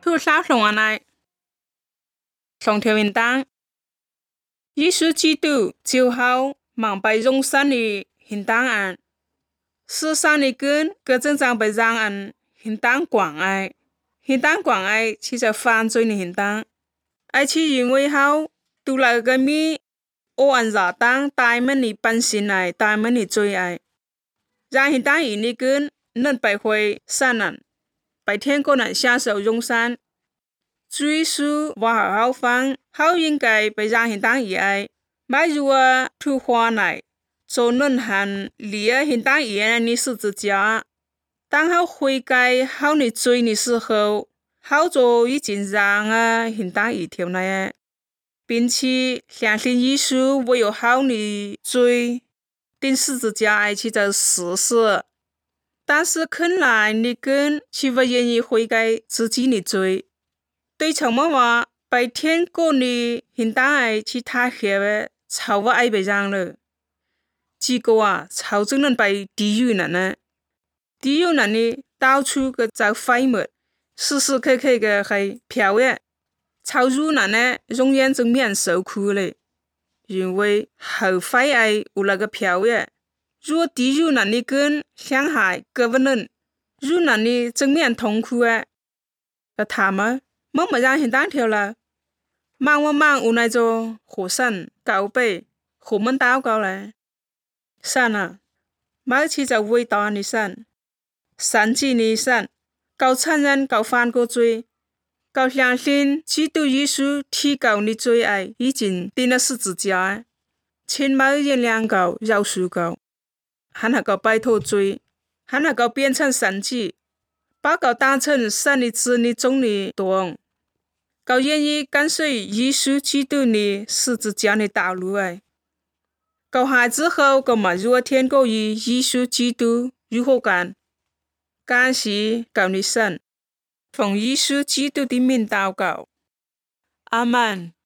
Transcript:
thu sao lòng anh này lòng theo hiện đang Giêsu Kitô chiều hậu mang bài rong san ni hiện đang an sự san ni cơn cơ chân trang bài giang an hiện đang quảng ai chỉ là phạm罪ni hiện đang ai chỉ因为hậu tu lại cái mi ô an giả tăng tai mình ni ban xin này tai mình ni罪ai ra hiện đang ý ni cơn nên bài hồi san an bài thiên cô nạn下手用山追溯我好方好应该被让现当以爱买如果突花来做论坛里现当以爱你是自家当好悔改好你追你时候好做已经让现当一条来并且相信耶稣我有好你追定十字架爱去做实事但是看来你跟是不愿意悔改自己的罪对什么话白天过你现当爱去他学吵我爱被让了结果吵真能被地狱人呢地狱人呢到处个找废物时时刻刻个还飘的吵入人呢永远正面受苦嘞因为后废爱有那个飘的如果地狱人呢跟伤害个不能入人呢正面痛苦的他们么让现当条了忙有那种火山高背火门祷告嘞山啊买起就伟大的山神迹的山够承认够犯过罪够相信基督耶稣提高你罪爱已经定了十字架千没原谅够饶恕够还能够摆脱罪还能够变成神迹把够当成神的子女中的多够愿意跟随耶稣基督的十字架的道路够下之后够嘛如果天国与耶稣基督如何干感谢够你神奉耶稣基督的名祷告阿们